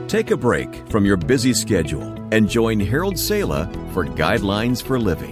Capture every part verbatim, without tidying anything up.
Take a break from your busy schedule and join Harold Sala for Guidelines for Living.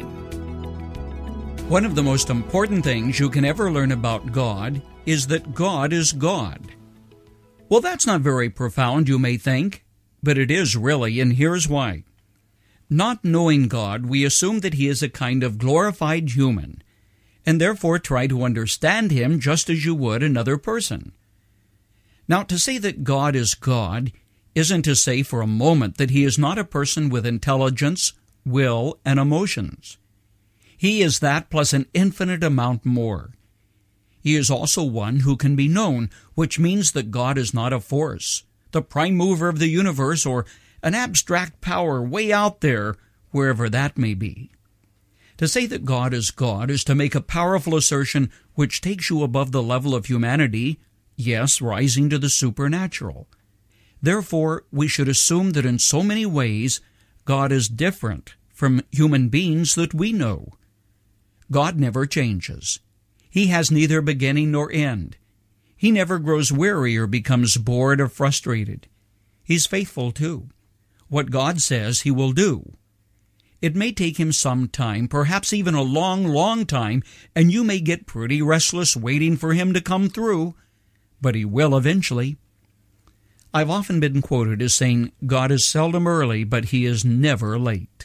One of the most important things you can ever learn about God is that God is God. Well, that's not very profound, you may think, but it is really, and here's why. Not knowing God, we assume that He is a kind of glorified human, and therefore try to understand Him just as you would another person. Now, to say that God is God isn't to say for a moment that He is not a person with intelligence, will, and emotions. He is that plus an infinite amount more. He is also one who can be known, which means that God is not a force, the prime mover of the universe, or an abstract power way out there, wherever that may be. To say that God is God is to make a powerful assertion which takes you above the level of humanity, yes, rising to the supernatural. Therefore, we should assume that in so many ways, God is different from human beings that we know. God never changes. He has neither beginning nor end. He never grows weary or becomes bored or frustrated. He's faithful, too. What God says, He will do. It may take Him some time, perhaps even a long, long time, and you may get pretty restless waiting for Him to come through, but He will eventually. I've often been quoted as saying, God is seldom early, but He is never late.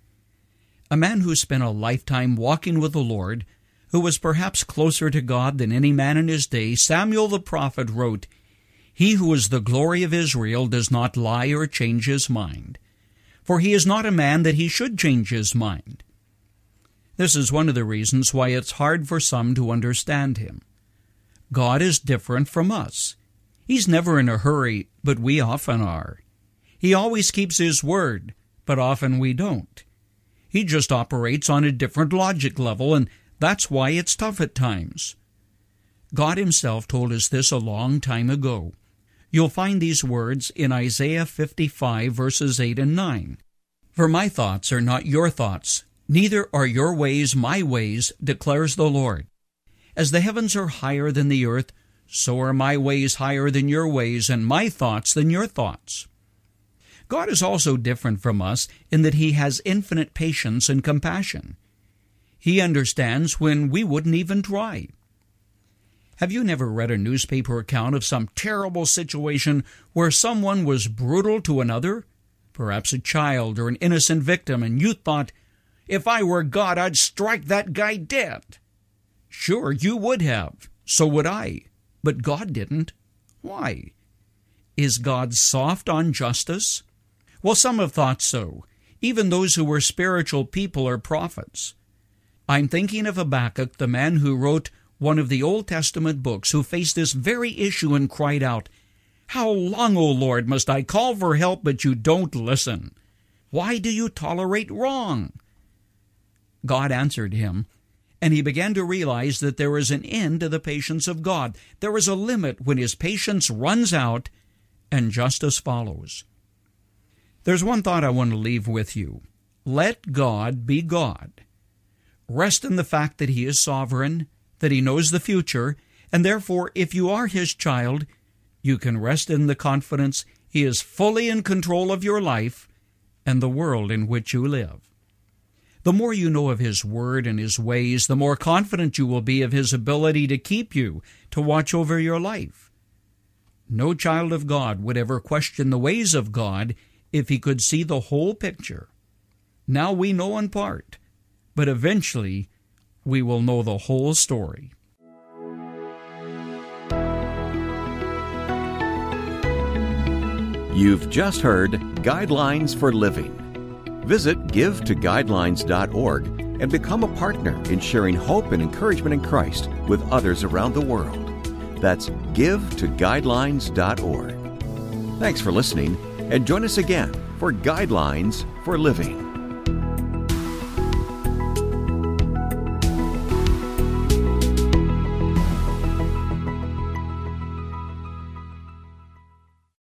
A man who spent a lifetime walking with the Lord, who was perhaps closer to God than any man in his day, Samuel the prophet wrote, He who is the glory of Israel does not lie or change his mind, for he is not a man that he should change his mind. This is one of the reasons why it's hard for some to understand Him. God is different from us. He's never in a hurry, but we often are. He always keeps His word, but often we don't. He just operates on a different logic level, and that's why it's tough at times. God Himself told us this a long time ago. You'll find these words in Isaiah fifty-five, verses eight and nine. For my thoughts are not your thoughts, neither are your ways my ways, declares the Lord. As the heavens are higher than the earth, so are my ways higher than your ways, and my thoughts than your thoughts. God is also different from us in that He has infinite patience and compassion. He understands when we wouldn't even try. Have you never read a newspaper account of some terrible situation where someone was brutal to another, perhaps a child or an innocent victim, and you thought, if I were God, I'd strike that guy dead? Sure, you would have. So would I. But God didn't. Why? Is God soft on justice? Well, some have thought so, even those who were spiritual people or prophets. I'm thinking of Habakkuk, the man who wrote one of the Old Testament books, who faced this very issue and cried out, How long, O Lord, must I call for help, but you don't listen? Why do you tolerate wrong? God answered him, and he began to realize that there is an end to the patience of God. There is a limit when His patience runs out and justice follows. There's one thought I want to leave with you. Let God be God. Rest in the fact that He is sovereign, that He knows the future, and therefore, if you are His child, you can rest in the confidence He is fully in control of your life and the world in which you live. The more you know of His word and His ways, the more confident you will be of His ability to keep you, to watch over your life. No child of God would ever question the ways of God if he could see the whole picture. Now we know in part, but eventually we will know the whole story. You've just heard Guidelines for Living. Visit give to guidelines dot org and become a partner in sharing hope and encouragement in Christ with others around the world. That's give to guidelines dot org. Thanks for listening, and join us again for Guidelines for Living.